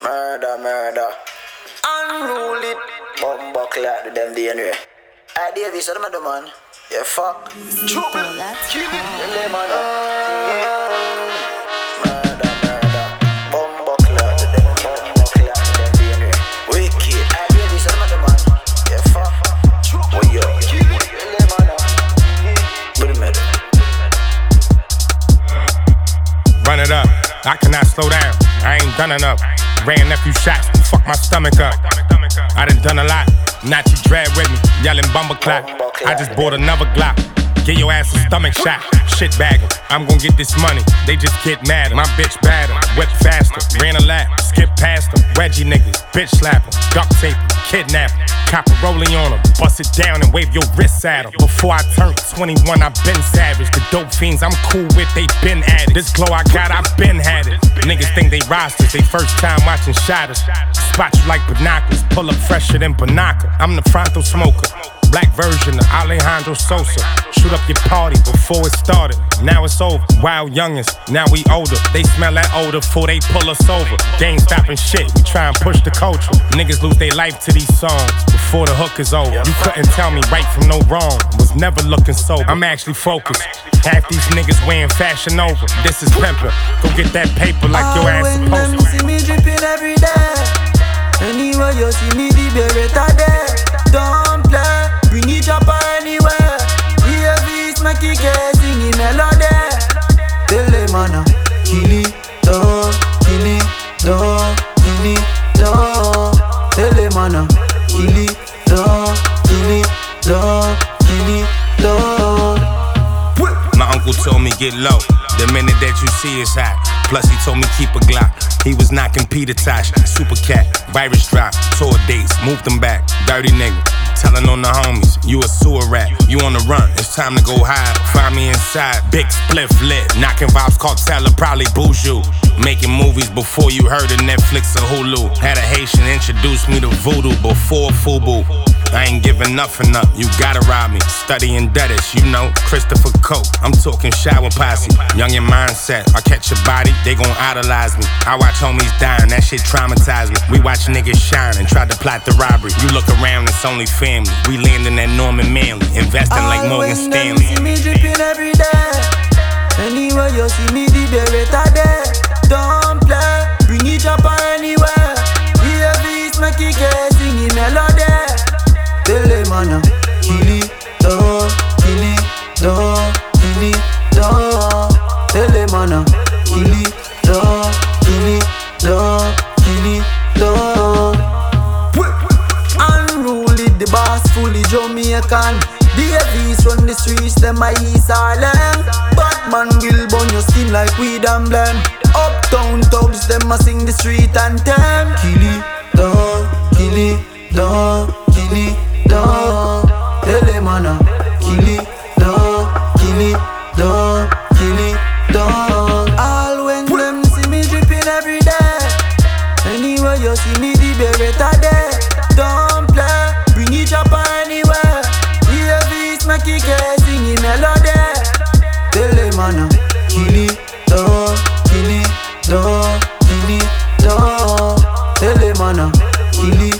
Murder, murder. Unruly. Bumbo clock to them day anyway. I Davis, what am I do, man? Yeah, fuck. Trouble. Kill it. Yeah, man. Murder, murder. Bumbo clock to them. Bumbo clock to them day anyway. Wicked. I Davis, what am I do, man? Yeah, fuck. Trouble. Oh, yo. Kill it. Yeah, man. Put him in. Run it up. I cannot slow down. I ain't done enough. Ran a few shots, fuck my stomach up. I done done a lot. Nazi dread with me, yelling bumble clap. I just bought another Glock. Get your ass a stomach shot. Shit bagging. I'm gon' get this money. They just get madder. My bitch badder. Whip faster. Ran a lap. Skip past them. Reggie niggas. Bitch slapper. Duct tape. Kidnapping. Copper rolling on them. Bust it down and wave your wrists at them. Before I turned 21, I been savage. The dope fiends I'm cool with, they been at it. This glow I got, I been had it. Niggas think they rosters. They first time watching shotters. Spot you like binoculars. Pull up fresher than Banaka. I'm the frontal smoker. Black version of Alejandro Sosa. Shoot up your party before it started. Now it's over. Wild youngins, now we older. They smell that odor before they pull us over. Game stopping shit, we try and push the culture. Niggas lose their life to these songs before the hook is over. You couldn't tell me right from no wrong. Was never looking sober. I'm actually focused. Half these niggas wearing Fashion Nova. This is pimpin'. Go get that paper like your ass supposed to. See me dripping every day. Anywhere you see me, the beretta there. Don't play, bring it up anywhere. Davis, my kick singing melody. Tell them man, kill it, don't, kill it, don't, kill it, don't. Tell them man, kill it, don't, kill it, don't, kill it, don't. My uncle told me get low. The minute that you see is hot. Plus he told me keep a Glock. He was knocking Peter Tosh. Super cat, virus drop, tour dates, moved them back. Dirty nigga, telling on the homies, you a sewer rat. You on the run, it's time to go hide. Find me inside, big spliff lit. Knocking vibes cartel, probably Boujou. Making movies before you heard of Netflix or Hulu. Had a Haitian introduce me to voodoo before Fubu. I ain't giving nothing up, you gotta rob me. Studying debtors, you know, Christopher Coke. I'm talking shower posse, young in mindset. I catch a body, they gon' idolize me. I watch homies dying, that shit traumatized me. We watch niggas shine and try to plot the robbery. You look around, it's only family. We landing at Norman Manley, investing like Morgan Stanley. See me dripping every day. Anywhere you see me, the beretta there. Don't play, bring it up anywhere. Davis, my kick singing melody. Tell them man, kill it, don't, kill it, don't, kill it, don't. Tell them man, kill it, don't, kill it, don't, kill it, don't. Unruly, the boss fully Jamaican. Davis run the streets, them my East Harlem. Batman will burn your skin like weed and blem. Uptown thugs, them a sing the street anthem. Kill it, don't, kill it, don't, kill it, don't. Tell them man, kill it, don't, kill it, don't, kill it, don't. All when them see me dripping every day. Anywhere you see me, the beretta there. Don't play, bring it up anywhere. Davis, my kick singing melody. Tell them man, kill it, don't, kill it, don't, kill it, don't. Tell them man, kill it.